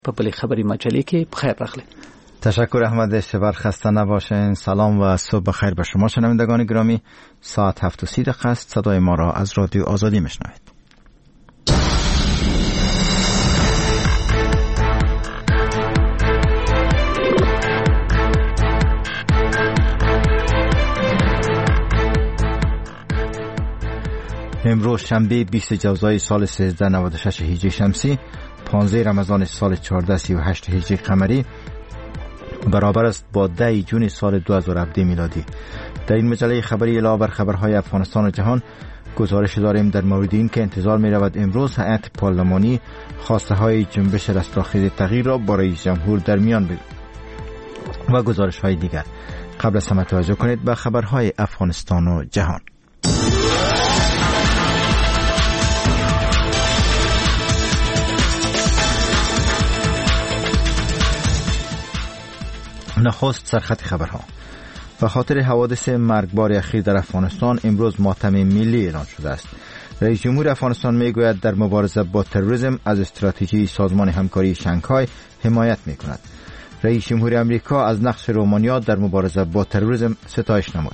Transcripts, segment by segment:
په بلې خبري مجلې کې بخیر راغلی. تشکر احمد شبر، خسته نباشین. سلام و صبح بخیر به شما شنوندگان گرامی. ساعت 7:30 است. صدای ما را از رادیو آزادی میشنوید. امروز شنبه 20 جوزای سال 1396 هجری شمسی، 15 رمضان سال 1438 هجری قمری، برابر است با 10 جون سال 2017 میلادی. در این مجله خبری علاوه بر خبرهای افغانستان و جهان گزارش داریم در مورد این که انتظار می رود امروز هیئت پارلمانی خواسته های جنبش رستاخیز تغییر را با رئیس جمهور در میان بگیرد و گزارش های دیگر. قبل از همه توجه کنید به خبرهای افغانستان و جهان. نخست سرخط خبرها. به خاطر حوادث مرگبار اخیر در افغانستان امروز ماتم ملی اعلان شده است. رئیس جمهور افغانستان میگوید در مبارزه با تروریسم از استراتژی سازمان همکاری شانگهای حمایت میکند. رئیس جمهور امریکا از نقش رومانیا در مبارزه با تروریسم ستایش نمود.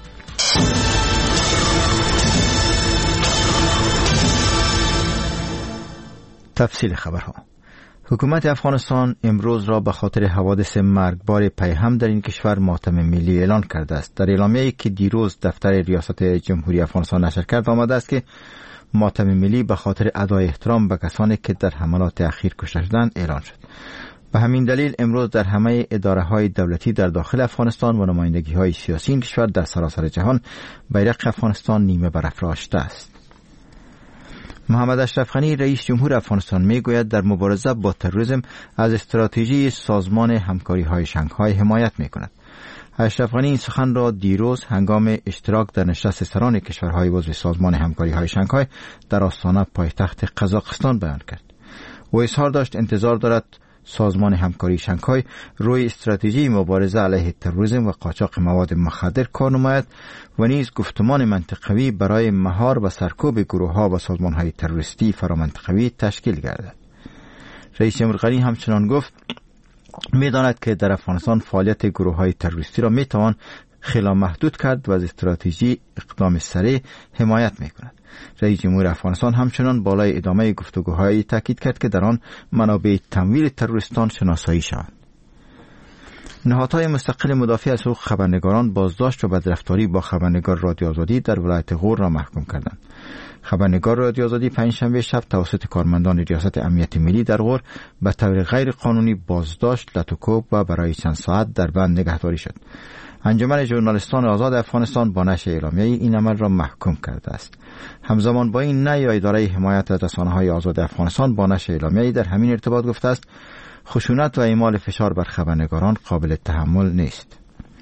تفصیل خبرها. حکومت افغانستان امروز را به خاطر حوادث مرگبار پیهم در این کشور ماتم ملی اعلان کرده است. در اعلامیه‌ای که دیروز دفتر ریاست جمهوری افغانستان نشر کرد آمده است که ماتم ملی به خاطر ادای احترام به کسانی که در حملات اخیر کشته شدند اعلان شد. به همین دلیل امروز در همه اداره‌های دولتی در داخل افغانستان و نمایندگی‌های سیاسی این کشور در سراسر جهان بیرق افغانستان نیمه برافراشته است. محمد اشرف غنی رئیس جمهور افغانستان میگوید در مبارزه با تروریسم از استراتژی سازمان همکاری‌های شانگهای حمایت میکند. اشرف غنی این سخن را دیروز هنگام اشتراک در نشست سران کشورهای عضو سازمان همکاری‌های شانگهای در آستانه پایتخت قزاقستان بیان کرد. او اظهار داشت انتظار دارد سازمان همکاری شانگهای روی استراتژی مبارزه علیه تروریسم و قاچاق مواد مخدر کار نماید و نیز گفتمان منطقوی برای مهار و سرکوب گروه‌ها و سازمان‌های تروریستی فرامنطقوی تشکیل گردد. رئیس جمهور غنی همچنان گفت می‌داند که در افغانستان فعالیت گروه‌های تروریستی را می‌توان خلا محدود کرد و از استراتژی اقدام سریع حمایت می‌کند. رئیس جمهور افغانستان همچنان بالای ادامه گفتگوهای تاکید کرد که در آن منابع تمویل تروریستان شناسایی شود. نهادهای مستقل مدافع از حقوق خبرنگاران بازداشت و بدرفتاری با خبرنگار رادیو آزادی در ولایت غور را محکوم کردند. خبرنگار رادیو آزادی پنجشنبه شب توسط کارمندان ریاست امنیت ملی در غور به طور غیر قانونی بازداشت، لطوکوب و برای چند ساعت در بند نگهداری شد. انجمن ژورنالیستان آزاد افغانستان با نشر اعلامیه این عمل را محکوم کرده است. همزمان با این نهی اداره حمایت از رسانه‌های آزاد افغانستان با نشر اعلامیه در همین ارتباط گفته است خشونت و اعمال فشار بر خبرنگاران قابل تحمل نیست.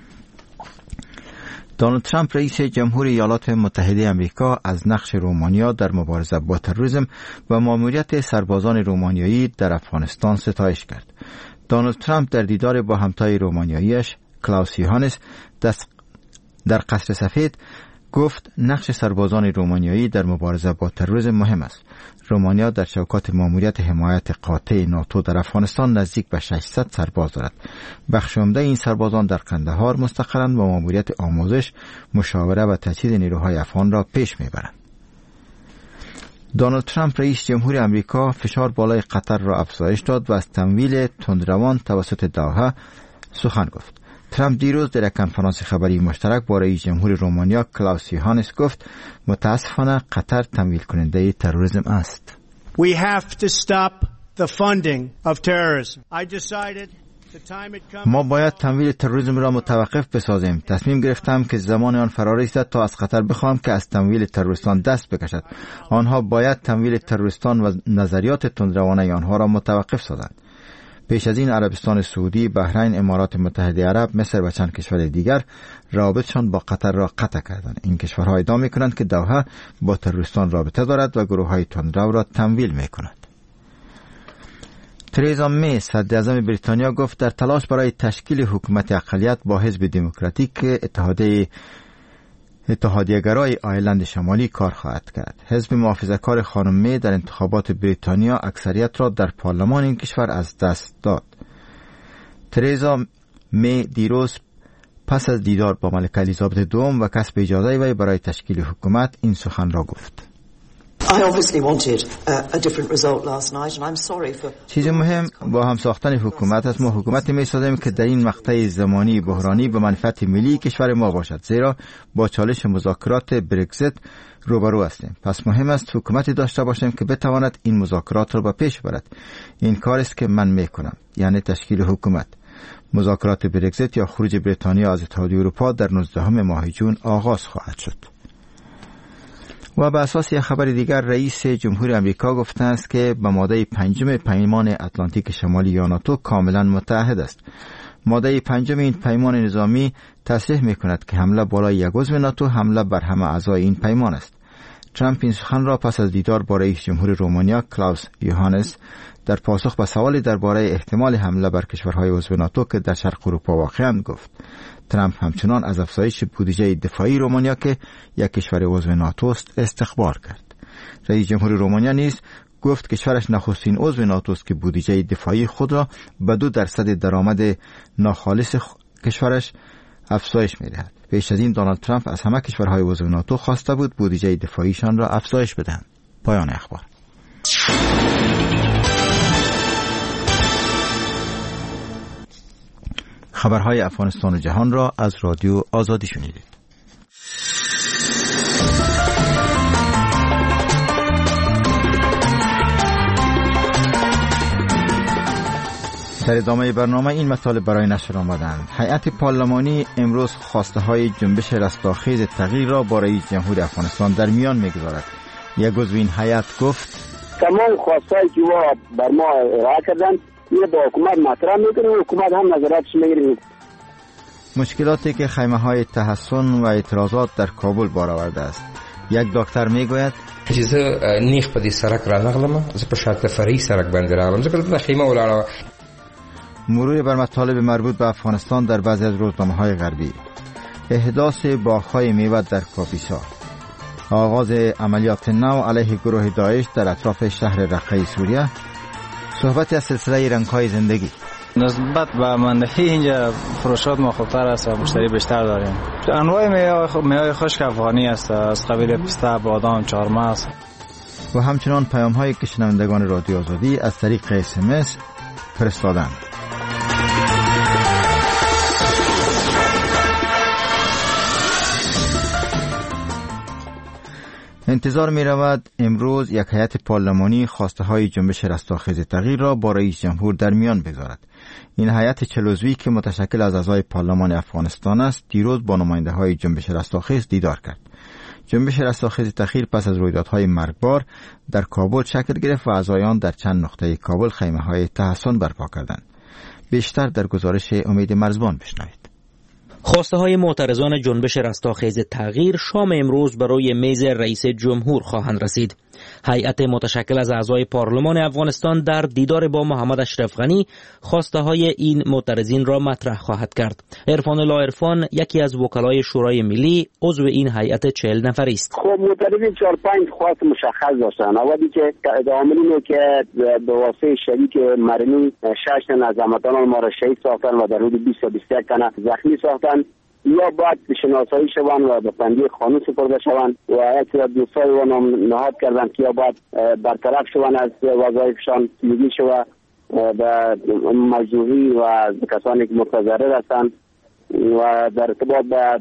دونالد ترامپ رئیس جمهور ایالات متحده آمریکا از نقش رومانیا در مبارزه با تروریسم و ماموریت سربازان رومانیایی در افغانستان ستایش کرد. دونالد ترامپ در دیدار با همتای رومانیاییش کلاوس یوهانس در قصر سفید گفت نقش سربازان رومانیایی در مبارزه با تروریسم مهم است. رومانیا در چوکات ماموریت حمایت قاطع ناتو در افغانستان نزدیک به 600 سرباز دارد. بخش عمده این سربازان در قندهار مستقرند و ماموریت آموزش، مشاوره و تجهیز نیروهای افغان را پیش میبرند. دونالد ترامپ رئیس جمهور امریکا فشار بالای قطر را افزایش داد و از تمویل تندروان توسط دوحه سخن گفت. ترامپ دیروز در کنفرانس خبری مشترک با رئیس جمهور رومانیا کلاوس یوهانس گفت متاسفانه قطر تمویل کننده تروریسم است. We have to stop the funding of terrorism. I decided the time had come. ما باید تمویل تروریسم را متوقف بسازیم. تصمیم گرفتم که زمان آن فرا رسیده تا از قطر بخواهم که از تمویل تروریستان دست بکشد. آنها باید تمویل تروریستان و نظریات تندروانه آنها را متوقف سازند. پیش از این عربستان سعودی، بحرین، امارات متحده عرب، مصر و چند کشور دیگر رابطشان با قطر را قطع کردند. این کشورها ادعا می‌کنند که دوحه با تروریستان رابطه دارد و گروه‌های تندرو را تمویل می‌کند. تریزا می صدراعظم بریتانیا گفت در تلاش برای تشکیل حکومت اقلیت با حزب دموکراتیک اتحادیه اتحادیه‌گرای آیرلند شمالی کار خواهد کرد. حزب محافظه‌کار خانم می در انتخابات بریتانیا اکثریت را در پارلمان این کشور از دست داد. ترزا می دیروز پس از دیدار با ملکه الیزابت دوم و کسب اجازه وی برای تشکیل حکومت این سخن را گفت. چیز مهم با هم ساختن حکومت است. ما حکومتی می سازیم که در این مقطع زمانی بحرانی به منفعت ملی کشور ما باشد، زیرا با چالش مذاکرات برگزیت روبرو هستیم. پس مهم است حکومتی داشته باشیم که بتواند این مذاکرات را به پیش برد. این کار است که من می کنم، یعنی تشکیل حکومت. مذاکرات برگزیت یا خروج بریتانیا از اتحادیه اروپا در 19 ماه جون آغاز خواهد شد. و به اساس یک خبر دیگر، رئیس جمهور امریکا گفته است که به ماده 5 پیمان اتلانتیک شمالی یا ناتو کاملا متحد است. ماده 5 این پیمان نظامی تصریح می‌کند که حمله بالای یک عضو ناتو حمله بر همه اعضای این پیمان است. ترامپ این سخن را پس از دیدار با رئیس جمهور رومانیا کلاوس یوهانس در پاسخ به سوالی درباره احتمال حمله بر کشورهای عضو ناتو که در شرق اروپا واقع‌اند گفت. ترامپ همچنان از افزایش بودجه دفاعی رومانیا که یک کشور عضو ناتو است استقبال کرد. رئیس جمهور رومانیا نیز گفت کشورش نخستین عضو ناتو است که بودجه دفاعی خود را به 2% درآمد ناخالص کشورش افزایش می‌دهد. پیش از این دونالد ترامپ از همه کشورهای عضو ناتو خواسته بود بودجه دفاعیشان را افزایش بدهند. پایان اخبار. خبرهای افغانستان و جهان را از رادیو آزادی شنیدید. در ادامه برنامه این مطالب برای نشر آمدند. هیئت پارلمانی امروز خواسته های جنبش رستاخیز تغییر را با رئیس جمهور افغانستان در میان میگذارد. یک عضو این هیئت گفت تمام خواستهایی که بر ما ارائه کردند این با حکومت مطرح میکنه و حکومت هم نظراتش میگیره. مشکلاتی که خیمه های تحصن و اعتراضات در کابل بار آورده است. یک دکتر میگوید زه نیخ په دې سړک را نغلم، زه په شاته فرعي سړک باندې راغلم، زه کله خیمه ولاړه. مرور بر مطالب مربوط به افغانستان در بعضی از روزنامه‌های غربی. احداث باغ‌های میوه در کاپیسا. آغاز عملیات نو علیه گروه داعش در اطراف شهر رقه سوریه. صحبت از سلسله رنگ‌های زندگی. نسبت به مندهی اینجا فروشات مخاطر است و مشتری بیشتر داریم. انواع میوه خشک افغانی است از قبیل پسته، بادام، چهارمغز. و همچنان پیام‌هایی که شنوندگان رادیو آزادی از طریق SMS فرستادند. انتظار می رود امروز یک هیئت پارلمانی خواسته های جنبش رستاخیز تغییر را با رئیس جمهور در میان بگذارد. این هیئت 40 عضوی که متشکل از اعضای پارلمان افغانستان است دیروز با نماینده های جنبش رستاخیز دیدار کرد. جنبش رستاخیز تغییر پس از رویدادهای مرگبار در کابل شکل گرفت و اعضایان در چند نقطه کابل خیمه های تحصن برپا کردند. بیشتر در گزارش امید مرزبان بشنوید. خواسته های معترضان جنبش رستاخیز تغییر شام امروز برای میز رئیس جمهور خواهند رسید. هیئت متشکل از اعضای پارلمان افغانستان در دیدار با محمد اشرف غنی خواسته های این معترضین را مطرح خواهد کرد. عرفان لاعرفان یکی از وکلای شورای ملی عضو این هیئت 40 نفری است. خب معترضین 4-5 خواست مشخص داشتن. اولی که عاملینه که به واسطه شریک مرمی 6 تن از هموطنان ما را شهید ساختن و در حدود 20 تا 21 تن زخمی ساختن، یا باید شناسایی شوند و به بندی قانون سپرده شوند و اکثر دوستای و نهاد کردند که یا باید برطرف شوند از وظایفشان، تیزی شود به مجروحی و کسانی که متضرر هستند و در ارتباط به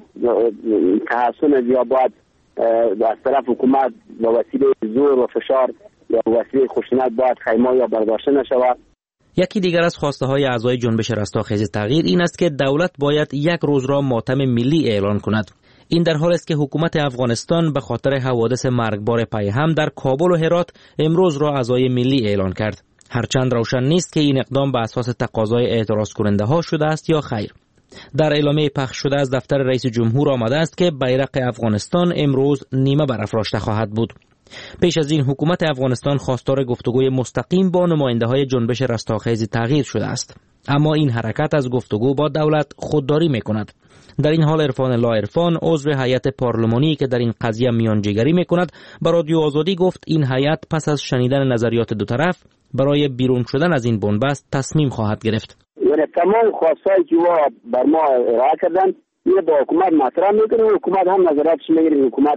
تحسن یا باید از طرف حکومت به وسیله زور و فشار یا وسیله خشونت باید خیمه یا برداشته نشود. یکی دیگر از خواسته های اعضای جنبش رستاخیز تغییر این است که دولت باید یک روز را ماتم ملی اعلان کند. این در حالی است که حکومت افغانستان به خاطر حوادث مرگبار پیهم در کابل و هرات امروز را عزای ملی اعلان کرد. هرچند روشن نیست که این اقدام به اساس تقاضای اعتراض کننده ها شده است یا خیر. در اعلامیه پخش شده از دفتر رئیس جمهور آمده است که بیرق افغانستان امروز نیمه برافراشته خواهد بود. پیش از این حکومت افغانستان خواستار گفتگوی مستقیم با نماینده‌های جنبش رستاخیز تغییر شده است، اما این حرکت از گفتگو با دولت خودداری می‌کند. در این حال عرفان لاعرفان، عضو هیئت پارلمانی که در این قضیه میانجیگری میکند، به رادیو آزادی گفت این هیئت پس از شنیدن نظریات دو طرف برای بیرون شدن از این بنبست تصمیم خواهد گرفت. یعنی تمام خواستایی که بر ما ارائه کردن یه با حکومت مطرح میکنه، حکومت هم نظراتش میگیره، حکومت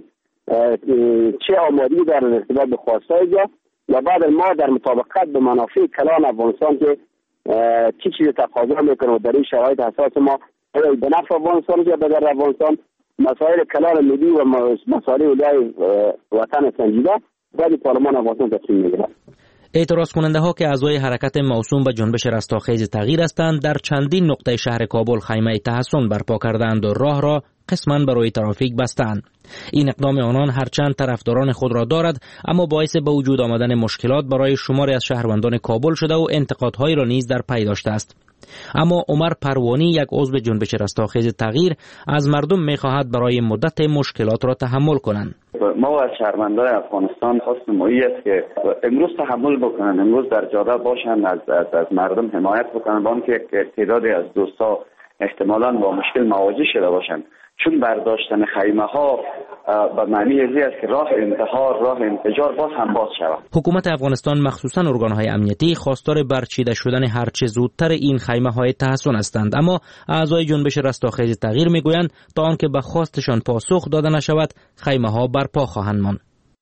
چه آمادگی داره در ارتباط به خواستای جا و بعد ما در مطابقت به منافع کلان افغانستان که چی چیز تقاضا میکنه و در این شرایط اساس ما به نفع افغانستان یا به ضرر افغانستان مسائل کلان ملی و مسائل اولای وطن سنجیده بعد پارلمان افغانستان تصمیم میگیره. اعتراض کننده ها که اعضای حرکت موسوم به جنبش رستاخیز تغییر هستند، در چندین نقطه شهر کابل خیمه تحصن برپا کردند و راه را قسماً برای ترافیک بستند. این اقدام آنان هرچند طرفداران خود را دارد، اما باعث به وجود آمدن مشکلات برای شماری از شهروندان کابل شده و انتقادهایی را نیز در پی داشته است. اما عمر پروانی، یک عضو جنبش رستاخیز تغییر، از مردم می‌خواهد برای مدت مشکلات را تحمل کنند. ما از شهروندان افغانستان خواست نمایی است که امروز تحمل بکنن، امروز در جاده باشن، از مردم حمایت بکنن، با اینکه تعدادی از دوستا احتمالاً با مشکل مواجه شده باشند، چون برداشتن خیمه ها به معنی ازی است که راه انتحار، راه انفجار باز هم باز شود. حکومت افغانستان مخصوصاً ارگان‌های امنیتی خواستار برچیده شدن هرچه زودتر این خیمه‌های تحصن هستند، اما اعضای جنبش رستاخیز تغییر میگویند تا آنکه به خواستشان پاسخ داده نشود خیمه‌ها برپا خواهند ماند.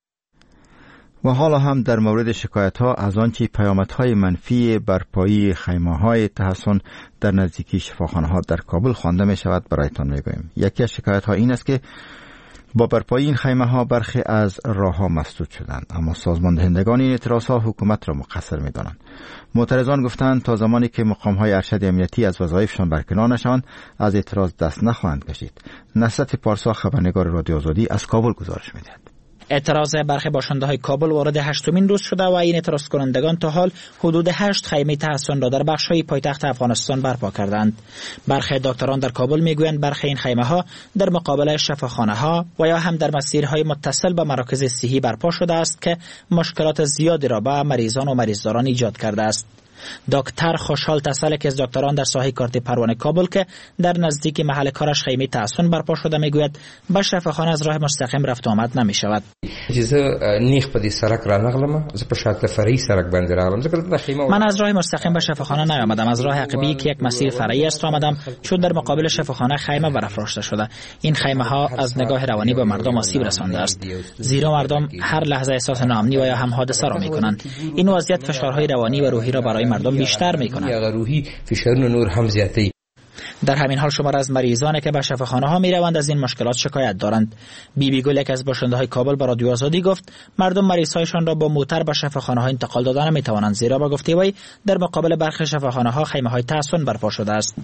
و حالا هم در مورد شکایت‌ها از آنچه پیامدهای منفی برپایی خیمه‌های تحصن در نزدیکی شفاخانه‌ها در کابل خوانده می‌شود برایتان می‌گوییم. یکی از شکایت‌ها این است که با برپایی این خیمه‌ها برخی از راه‌ها مسدود شدند، اما سازمان دهندگان این اعتراض‌ها حکومت را مقصر می‌دانند. معترضان گفتند تا زمانی که مقام‌های ارشد امنیتی از وظایفشان برکنار نشوند، از اعتراض دست نخواهند کشید. نصرت پارسا، خبرنگار رادیو آزادی، از کابل گزارش می‌دهد. اعتراض برخی باشنده‌های کابل وارد 8مین روز شده و این اعتراض کنندگان تا حال حدود 8 خیمه تحصن را در بخش‌های پایتخت افغانستان برپا کردند. برخی دکتران در کابل میگویند برخی این خیمه‌ها در مقابل شفاخانه‌ها و یا هم در مسیرهای متصل به مراکز صحی برپا شده است که مشکلات زیادی را به مریضان و مریضداران ایجاد کرده است. دکتر خوشحال تسل که از دکتران در ساحه کارت پروانه کابل که در نزدیک محل کارش خیمه تحصن برپا شده میگوید به شفاخانه از راه مستقیم رفت آمد نمی شود. نیخ په دې سرک را نغلم، زه په شکل فرعي سرک باندې راغلم. من از راه مستقیم به شفاخانه نیامدم، از راه عقبی که یک مسیر فرعی است آمدم، چون در مقابل شفاخانه خیمه برافراشته شده. این خیمه ها از نگاه روانی به مردم آسیب رسانده است، زیرا مردم هر لحظه احساس ناامنی و یا هم حادثه را میکنند. این وضعیت فشارهای روانی و روحی را برای مردم بیشتر میکنند. روحی فشارونه نور هم زیاتی. در همین حال شمار از مریضانی که به شفاخانه ها می روند از این مشکلات شکایت دارند. بیبی گل، یک از باشنده های کابل، به رادیو آزادی گفت مردم مریض هایشان را با موتر به شفاخانه ها انتقال دادن نمی توانند، زیرا با گفته وی در مقابل برخی شفاخانه ها خیمه های تحصن برپا شده است.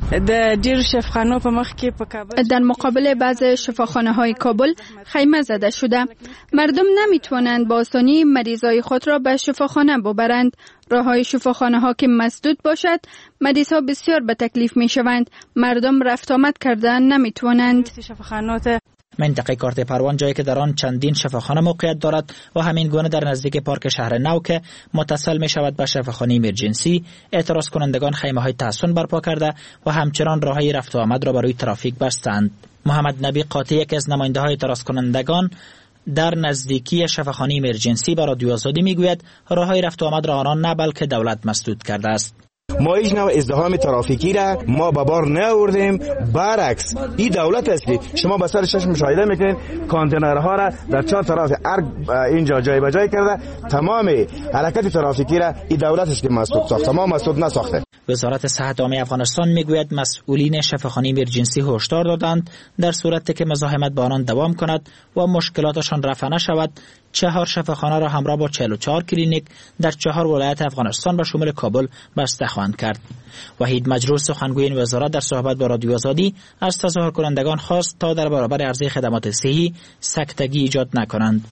در مقابل بعض شفاخانه های کابل خیمه زده شده، مردم نمی توانند با آسانی مریضای خود را به شفاخانه ببرند. راه‌های شفاخانه ها که مسدود باشد، مریض ها بسیار به تکلیف می شوند. مردم رفت آمد کردن نمی توانند. منطقه کارت پروان جایی که در آن چندین شفاخانه موقعیت دارد و همین گونه در نزدیک پارک شهر نو که متصل می شود به شفاخانه ایمرجنسی، اعتراض کنندگان خیمه های تحصن برپا کرده و همچنان راههای رفت و آمد را برای ترافیک بستند. محمد نبی قاطی، یک از نماینده های اعتراض کنندگان در نزدیکی شفاخانه ایمرجنسی، با رادیو آزادی میگوید راههای رفت و آمد را آنان نه بلکه دولت مسدود کرده است. ما هیچ نوع ازدحام ترافیکی را ما به بار نیاوردیم، برعکس این دولت است که شما به سر چشم مشاهده میکنید کانتینرها را در چهار طرف اینجا جای به جای کرده. تمام حرکت ترافیکی را این دولت است که مسدود ساخته، ما مسدود نساخته. وزارت صحت عامه افغانستان میگوید مسئولین شفاخانه ایمرجنسی هشدار دادند در صورتی که مزاحمت با آنان دوام کند و مشکلاتشان رفع نشود 4 شفاخانه را همراه با 44 کلینیک در 4 ولایت افغانستان به شمول کابل بسته خواهند کرد. وحید مجروح، سخنگوی این وزارت، در صحبت با رادیو آزادی از تظاهر کنندگان خواست تا در برابر عرضه خدمات صحی سکتگی ایجاد نکنند.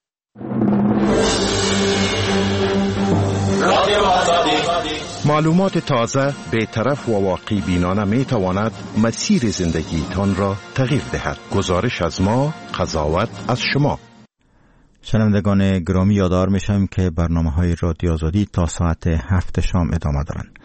معلومات تازه، بی‌طرف و واقعی بینانه می تواند مسیر زندگیتان را تغییر دهد. گزارش از ما، قضاوت از شما. شنوندگان گرامی، یادآور میشم که برنامه‌های رادیو آزادی تا ساعت 7 شام ادامه دارند.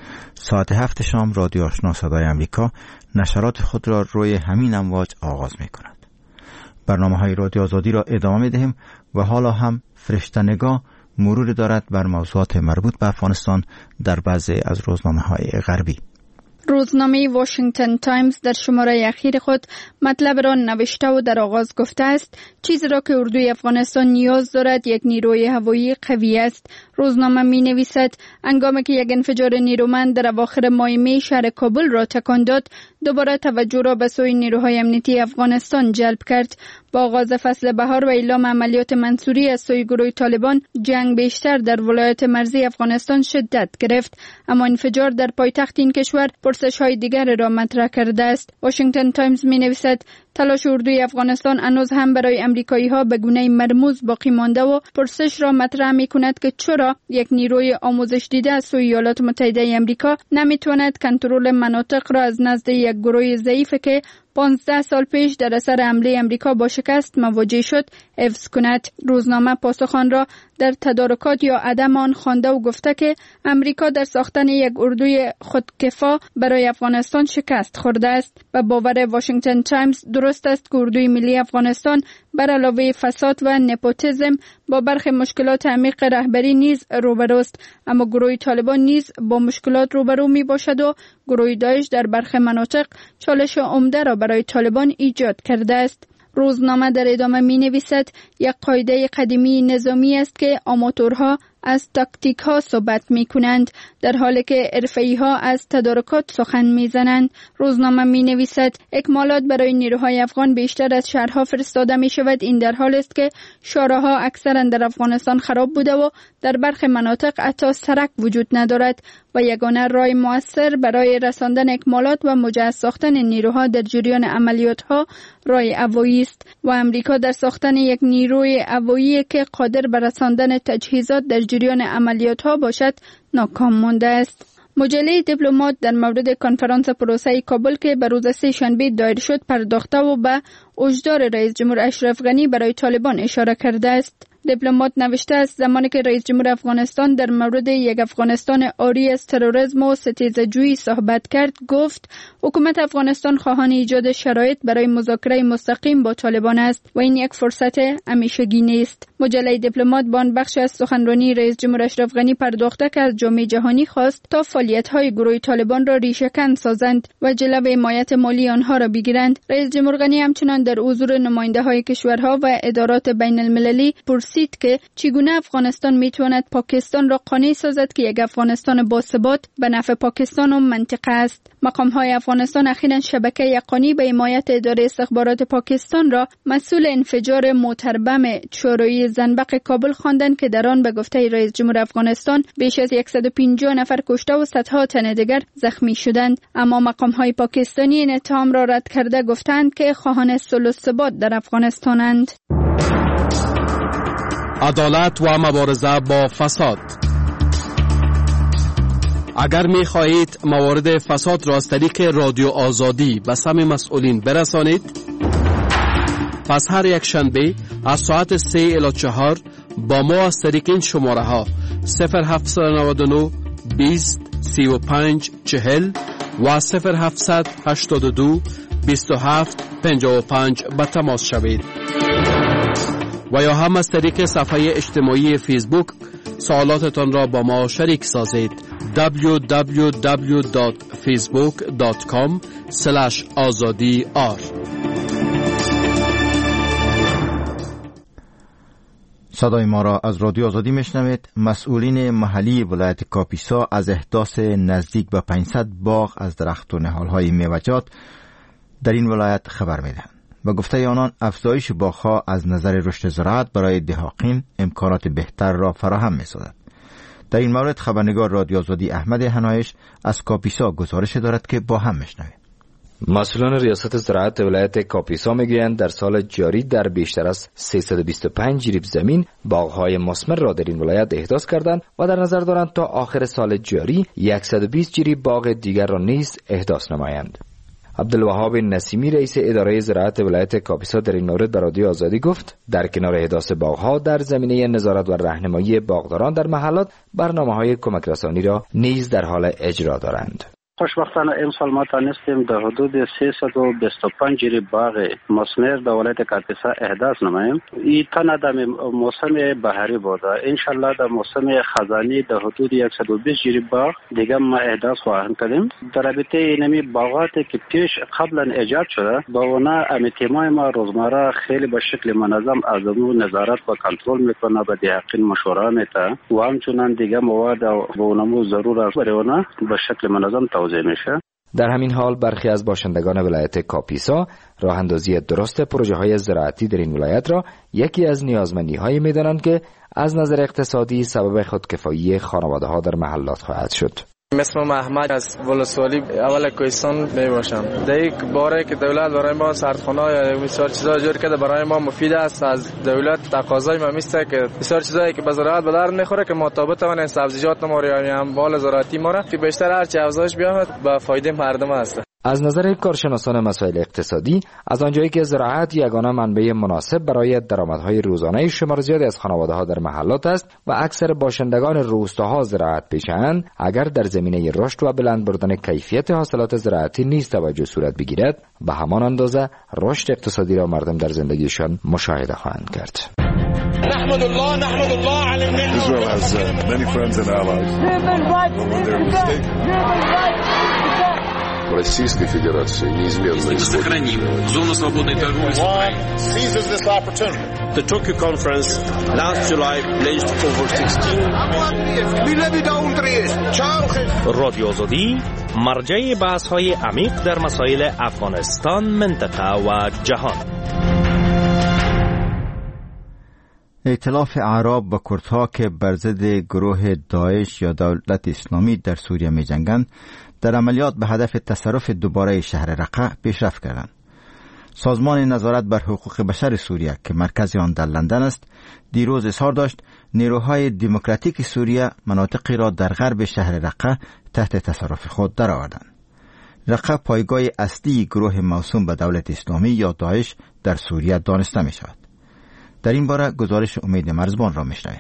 ساعت 7 شام رادیو آشنا صدای امریکا نشرات خود را روی همین امواج آغاز می کند. برنامه‌های رادیو آزادی را ادامه می دهیم و حالا هم فرشته نگاه مرور دارد بر موضوعات مربوط به افغانستان در بعضی از روزنامه‌های غربی. روزنامه واشنگتن تایمز در شماره اخیر خود مطلب را نوشته و در آغاز گفته است چیزی را که اردوی افغانستان نیاز دارد یک نیروی هوایی قوی است. روزنامه می نویسد هنگامی که یک انفجار نیرومند در اواخر ماه می شهر کابل را تکان داد، دوباره توجه را به سوی نیروهای امنیتی افغانستان جلب کرد. با آغاز فصل بهار و اعلام عملیات منصوری از سوی گروه طالبان، جنگ بیشتر در ولایات مرزی افغانستان شدت گرفت، اما انفجار در پایتخت این کشور پرسش‌های دیگر را مطرح کرده است. واشنگتن تایمز می‌نویسد تلاش اردوی افغانستان هنوز هم برای امریکایی‌ها به گونه مرموز باقی مانده و پرسش را مطرح می‌کند که چرا یک نیروی آموزش دیده از سوی ایالات متحده آمریکا نمی‌تواند کنترل مناطق را از نزد یک گروه ضعیف که 15 سال پیش در اثر حمله امریکا با شکست مواجه شد حفظ کند. روزنامه پاسخ آن را در تدارکات یا عدم آن خوانده و گفته که امریکا در ساختن یک اردوی خودکفا برای افغانستان شکست خورده است. و باور واشنگتن تایمز درست است که اردوی ملی افغانستان بر علاوه فساد و نپوتیسم با برخی مشکلات عمیق رهبری نیز روبروست، اما گروه طالبان نیز با مشکلات روبرو می باشد و گروه داعش در برخی مناطق چالش عمده را برای طالبان ایجاد کرده است. روزنامه در ادامه می نویسد یک قاعده قدیمی نظامی است که آماتورها از تاکتیک ها صحبت می کنند در حالی که حرفه‌ای ها از تدارکات سخن می زنند. روزنامه می نویسد اکمالات برای نیروهای افغان بیشتر از شهرها فرستاده می شود. این در حال است که شهرها اکثرا در افغانستان خراب بوده و در برخی مناطق حتی سرک وجود ندارد و یگانه راه مؤثر برای رساندن اکمالات و مجهز ساختن نیروها در جریان عملیات ها راه هوایی است و امریکا در ساختن یک نیروی هوایی که قادر بر رساندن تجهیزات در جریان عملیات ها باشد ناکام مانده است. مجله دیپلمات در مورد کنفرانس پروسه کابل که به روز سه شنبه دایر شد پرداخته و به هشدار رئیس جمهور اشرف غنی برای طالبان اشاره کرده است. دیپلمات نوشته است زمانی که رئیس جمهور افغانستان در مورد یک افغانستان عاری از تروریسم و ستیزه‌جویی صحبت کرد، گفت حکومت افغانستان خواهان ایجاد شرایط برای مذاکره مستقیم با طالبان است و این یک فرصت همیشگی نیست. مجله دیپلمات با آن بخش از سخنرانی رئیس جمهور اشرف غنی پرداخته که از جامعه جهانی خواست تا فعالیت‌های گروه طالبان را ریشه‌کن سازند و جلب حمایت مالی آنها را بگیرند. رئیس جمهور غنی همچنین در حضور نماینده‌های کشورها و ادارات بین‌المللی پرسید که چگونه افغانستان میتواند پاکستان را قانع سازد که یک افغانستان باثبات به نفع پاکستان و منطقه است. مقام‌های افغانستان اخیراً شبکه یقانی به حمایت اداره استخبارات پاکستان را مسئول انفجار موتربم چهارراهی زنبق کابل خواندند که در آن به گفته رئیس جمهور افغانستان بیش از 150 نفر کشته و صدها تن دیگر زخمی شدند، اما مقام‌های پاکستانی این اتهام را رد کرده گفتند که خواهان صلح و ثبات در افغانستانند. عدالت و مبارزه با فساد. اگر می خواهید موارد فساد را از طریق رادیو آزادی به سمع مسئولین برسانید، پس هر یک شنبه از ساعت 3 الی 4 با ما از طریق این شماره ها 0799 20 35 40 و 0782 27 55 به تماس شوید و یا هم از طریق صفحه اجتماعی فیسبوک سوالاتتان را با ما شریک سازید. www.facebook.com/azadi-r. صدای ما را از رادیو آزادی میشنوید. مسئولین محلی ولایت کاپیسا از احداث نزدیک به 500 باغ از درخت و نهالهای میوه‌جات در این ولایت خبر میدهند. با گفته آنان افزایش باغ‌ها از نظر رشد زراعت برای دهاقین امکانات بهتر را فراهم می‌سازد. در این مورد خبرنگار رادیو آزادی احمد حنایش از کاپیسا گزارش دارد که با هم میشنویم. مسئولان ریاست زراعت ولایت کاپیسا میگویند در سال جاری در بیشتر از 325 جریب زمین باغ‌های مثمر را در این ولایت احداث کردند و در نظر دارند تا آخر سال جاری 120 جریب باغ دیگر را نیز احداث نمایند. عبدالوهاب نسیمی رئیس اداره زراعت ولایت کاپیسا در این مورد به رادیو آزادی گفت در کنار احداث باغ‌ها در زمینه نظارت و راهنمایی باغداران در محلات برنامه‌های کمک رسانی را نیز در حال اجرا دارند. خوشبختانه امسال ما تانستیم در حدود 325 جریب باغ مثمر در ولایت کاپیسا احداث نماییم. این تنها در موسم بهاری بوده. انشالله در موسم خزانی در حدود 120 جریب باغ دیگه ما احداث خواهیم کردیم. در رابطه اینمی باغاتی که پیش قبلا ایجاد شده با اونا امیتیمای ما روزمره خیلی به شکل منظم از اون نظارت و کنترل میکنه، به دقیقین مشوره میده و همچنان دیگه مواد به اونمو ضرور است برای اونا به شکل منظم توزیع میشه. در همین حال برخی از باشندگان ولایت کاپیسا راه اندازی درست پروژه های زراعتی در این ولایت را یکی از نیازمندی هایی میدانند که از نظر اقتصادی سبب خودکفایی خانواده ها در محلات خواهد شد. اسمم احمد از ولسوالی اول کوهستان می باشم. در یک باره که دولت برای ما سردخانه یا بسیار چیزا جور کرده برای ما مفید است. از دولت تقاضای ما میسته که بسیار چیزایی که به زراعت به درد میخوره که ما تابتوانه سبزیجات ما یا اموال زراعتی ما را که بیشتر هرچی افزایش بیامد به فایده مردم است. از نظر کارشناسان مسائل اقتصادی، از آنجایی که زراعت یگانه منبع مناسب برای درآمدهای روزانه شمار زیادی از خانواده‌ها در محلات است و اکثر باشندگان روستاها زراعت پیشه‌اند، اگر در زمینه رشد و بلند بردن کیفیت حاصلات زراعتی نیز توجه صورت بگیرد، به همان اندازه رشد اقتصادی را مردم در زندگیشان مشاهده خواهند کرد. نحمد الله على النعمة. Israel has many friends and allies. Российской Федерации неизменно сохраним зону свободной торговли. Seizes this opportunity. The Tokyo conference last July pledged over 16. رادیو آزادی مرجع بحث‌های عمیق در مسائل افغانستان، منطقه و جهان. ائتلاف اعراب و کردها که بر ضد گروه داعش یا دولت اسلامی در سوریه می جنگند، در عملیات به هدف تصرف دوباره شهر رقه پیشرفت کردند. سازمان نظارت بر حقوق بشر سوریه که مرکز آن در لندن است، دیروز اظهار داشت نیروهای دموکراتیک سوریه مناطقی را در غرب شهر رقه تحت تصرف خود درآوردند. رقه پایگاه اصلی گروه موسوم به دولت اسلامی یا داعش در سوریه دانسته می شود. در این باره گزارش امید مرزبان را میشنویم.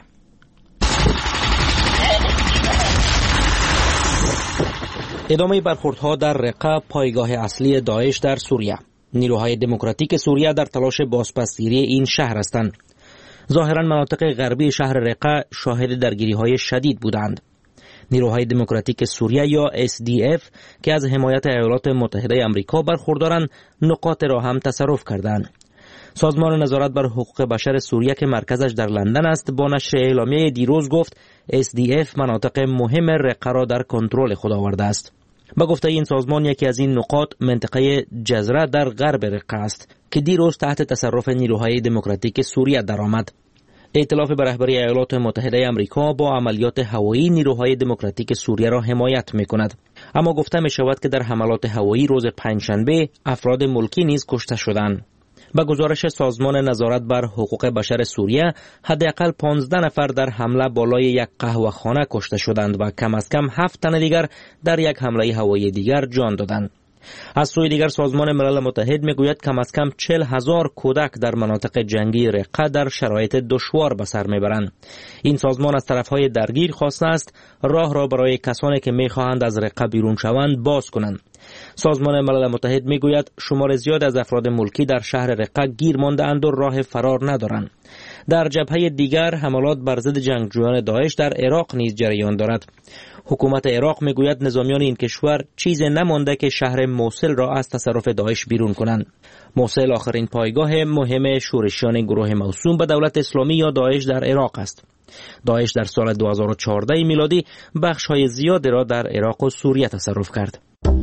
ادامه برخوردها در رقه، پایگاه اصلی داعش در سوریه. نیروهای دموکراتیک سوریه در تلاش بازپسگیری این شهر هستند. ظاهرا مناطق غربی شهر رقه شاهد درگیری‌های شدید بودند. نیروهای دموکراتیک سوریه یا SDF که از حمایت ایالات متحده آمریکا برخوردارند، نقاط را هم تصرف کردند. سازمان نظارت بر حقوق بشر سوریه که مرکزش در لندن است با نشر اعلامیه دیروز گفت SDF مناطق مهم رقه را در کنترل خود آورده است. با گفته این سازمان یکی از این نقاط منطقه جزره در غرب رقه است که دیروز تحت تصرف نیروهای دموکراتیک سوریه درآمد. ائتلاف به رهبری ایالات متحده آمریکا با عملیات هوایی نیروهای دموکراتیک سوریه را حمایت می‌کند. اما گفته می‌شود که در حملات هوایی روز پنجشنبه افراد ملکی نیز کشته شدند. با گزارش سازمان نظارت بر حقوق بشر سوریه، حداقل 15 نفر در حمله بالای یک قهوه‌خانه کشته شدند و کم از کم 7 تن دیگر در یک حمله هوایی دیگر جان دادند. از سوی دیگر سازمان ملل متحد میگوید کم از کم 40,000 کودک در مناطق جنگی رقه در شرایط دشوار به سر میبرند. این سازمان از طرفهای درگیر خواسته است راه را برای کسانی که میخواهند از رقه بیرون شوند باز کنند. سازمان ملل متحد میگوید شمار زیاد از افراد ملکی در شهر رقه گیر مانده اند و راه فرار ندارند. در جبهه دیگر حملات بر ضد جنگجویان داعش در عراق نیز جریان دارد. حکومت عراق میگوید نظامیان این کشور چیزی نمانده که شهر موصل را از تصرف داعش بیرون کنند. موصل آخرین پایگاه مهم شورشیان گروه موسوم به دولت اسلامی یا داعش در عراق است. داعش در سال 2014 میلادی بخش‌های زیادی را در عراق و سوریه تصرف کرد.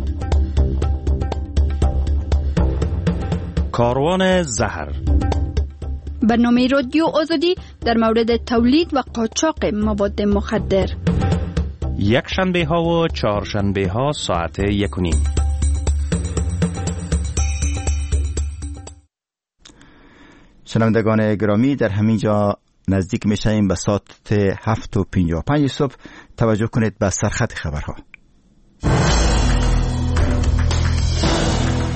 کاروان زهر، برنامه رادیو آزادی در مورد تولید و قاچاق مواد مخدر، یک شنبه ها و چهارشنبه ها ساعت 1:30. شنوندگان گرامی، در همین جا نزدیک میشیم به ساعت 7:55 صبح. توجه کنید به سرخط خبرها.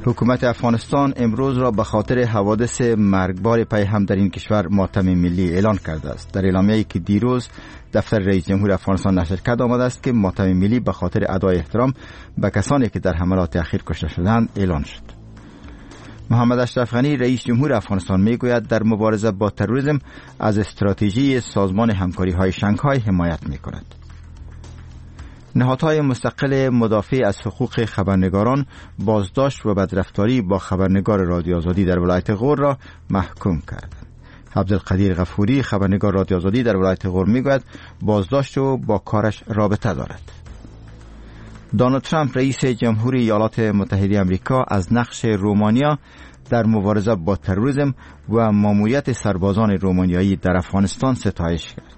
حکومت افغانستان امروز را به خاطر حوادث مرگبار پیهم در این کشور ماتم ملی اعلان کرده است. در اعلامیه‌ای که دیروز دفتر رئیس جمهور افغانستان نشر کرده آمده است که ماتم ملی به خاطر ادای احترام به کسانی که در حملات اخیر کشته شدند اعلان شد. محمد اشرف غنی رئیس جمهور افغانستان میگوید در مبارزه با تروریسم از استراتژی سازمان همکاری‌های شانگهای حمایت می‌کند. نهادهای مستقل مدافع از حقوق خبرنگاران بازداشت و بدرفتاری با خبرنگار رادیو آزادی در ولایت غور را محکوم کردند. عبدالقدیر غفوری خبرنگار رادیو آزادی در ولایت غور میگوید بازداشت او با کارش رابطه دارد. دونالد ترامپ رئیس جمهوری ایالات متحده آمریکا از نقش رومانیا در مبارزه با تروریسم و ماموریت سربازان رومانیایی در افغانستان ستایش کرد.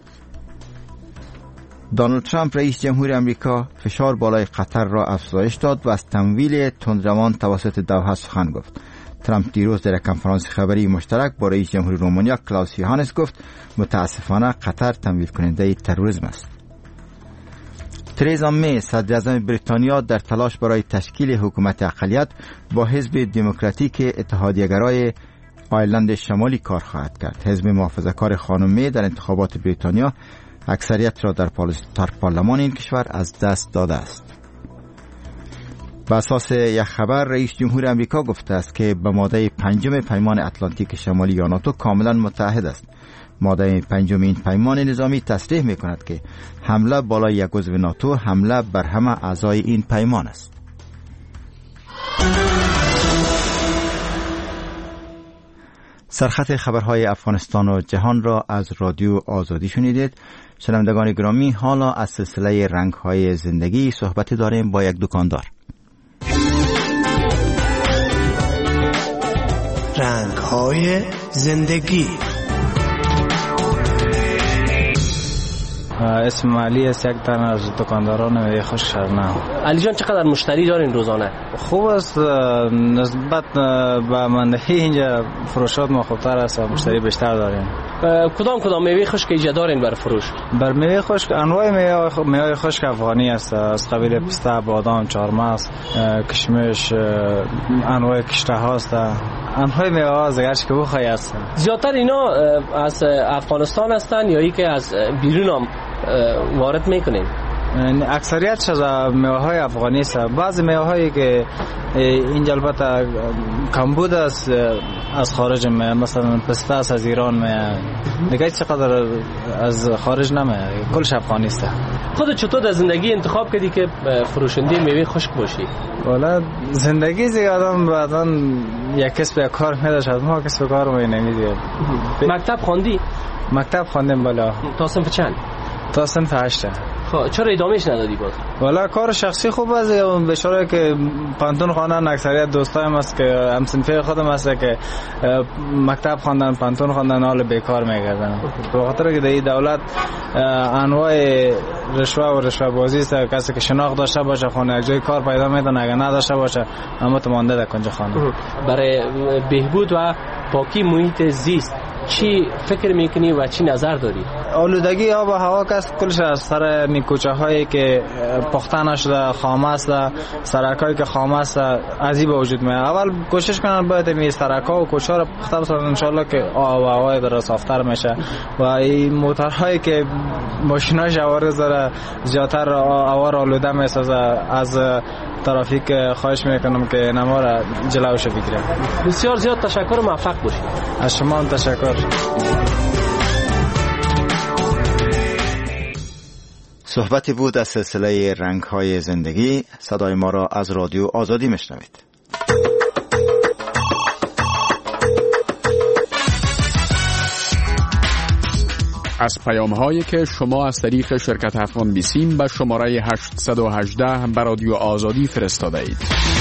دونالد ترامپ رئیس جمهوری آمریکا فشار بالای قطر را افزایش داد و از تمویل تندروان توسط دوحه سخن گفت. ترامپ دیروز در کنفرانس خبری مشترک با رئیس جمهوری رومانیا کلاوس یوهانس گفت متاسفانه قطر تمویل کننده تروریسم است. تریزا می صدر اعظم بریتانیا در تلاش برای تشکیل حکومت اقلیت با حزب دموکراتیک اتحادیه‌گرای آیرلند شمالی کار خواهد کرد. حزب محافظه‌کار خانم می در انتخابات بریتانیا اکثریت را در پارلمان این کشور از دست داده است. به اساس یک خبر رئیس جمهور آمریکا گفته است که به ماده 5 پیمان اتلانتیک شمالی یا ناتو کاملا متحد است. ماده 5 این پیمان نظامی تصریح می کند که حمله بالای یک عضو ناتو حمله بر همه اعضای این پیمان است. سرخط خبرهای افغانستان و جهان را از رادیو آزادی شنیدید. شنوندگان گرامی، حالا از سلسله رنگ‌های زندگی صحبت داریم با یک دکاندار. رنگ‌های زندگی. اسم علی است، یک تن از دکانداران میوه خشک شرنه. علی جان چقدر مشتری دارین روزانه؟ خوب است، نسبت به مندهی اینجا فروشات ما خوبتر است، مشتری بیشتر داریم. کدام میوه خشک اینجا دارین برای فروش؟ بر میوه خشک انواع میوه خشک افغانی است، از قبیل پسته، بادام، چهارمغز، کشمش، انواع کشته هاست. انواع میوه ها زگرش که بخوای است. زیادتر اینا از افغانستان هستن یا ای که از بیرون هم وارد میکنین؟ اکثریتش از میوه های افغانی است. بعضی میوه هایی که اینجا البته کمبود است از خارج میاد، مثلا پسته است از ایران میاد، دیگه چقدر از خارج نمیاد، کلش افغانی است. خودت چطور در زندگی انتخاب کردی که فروشنده میوه خشک باشی؟ والا زندگی زیادم بعداً یک کسب یک کار میداشت، ما کسب کار ما نمیدیم. مکتب خواندی؟ مکتب خواندم بالا. تا صنف چند؟ تا صنف 8. خب چرا ادامهش ندادی باز؟ والا کار شخصی خوب است، به شرطی که پانتون خوانن. اکثریت دوستایم است که هم صنفه خودم است که مکتب خواندن، پانتون خواندن، حال بیکار میگردن. به خاطر که در دولت انواع رشوه بازی است، کسی که شناخت داشته باشه خونه یک جای کار پیدا میکنه، اگه نداشته باشه اما تو مانده در کنج خانه. برای بهبود و پاکی محیط زیست چی فکر میکنی و چی نظر داری؟ آلودگی آب و هوا کس کلش از سر نیکوچه هایی که پخته نشده خام است، سرک هایی که خام است از این به وجود میاد. اول کوشش کنن باید این سرک ها و کوچه ها رو پخته بسازن، ان شاء الله که آب و هوای در صافتر میشه. و این موتورهایی که ماشینای جوار زره زیادتر هوا را آلوده میسازه، از ترافیک خواهش میکنم که نما را جلوش بگیره. بسیار زیاد تشکر و موفق باشید. از شما هم تشکر. صحبتی بود از سلسله رنگ‌های زندگی. صدای ما را از رادیو آزادی میشنوید. از پیام‌هایی که شما از طریق شرکت افغان بیسیم به شماره 818 به رادیو آزادی فرستاده اید.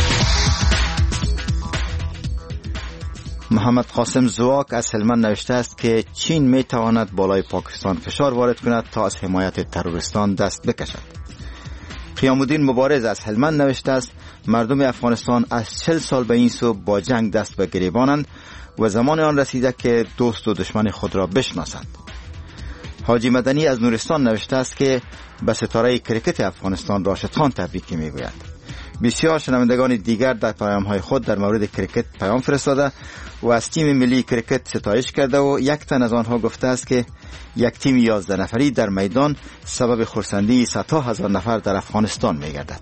محمد قاسم زواک از هلمند نوشته است که چین می تواند بالای پاکستان فشار وارد کند تا از حمایت تروریستان دست بکشد. قیام الدین مبارز از هلمند نوشته است مردم افغانستان از 40 سال به این سو با جنگ دست به گریبانند و زمان آن رسیده که دوست و دشمن خود را بشناسند. حاجی مدنی از نورستان نوشته است که به ستاره کرکت افغانستان راشد خان تبریک میگوید. بسیار شنوندگان دیگر در پیام‌های خود در مورد کرکت پیام فرستاده و از تیم ملی کرکت ستایش کرده و یک تن از آنها گفته است که یک تیم 11 نفری در میدان سبب خرسندی صدها هزار نفر در افغانستان می‌گردد.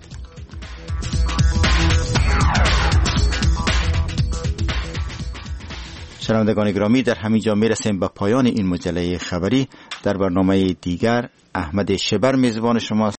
شنوندگان گرامی، در همین جا میرسیم به پایان این مجله خبری. در برنامه دیگر احمد شبر میزبان شماست.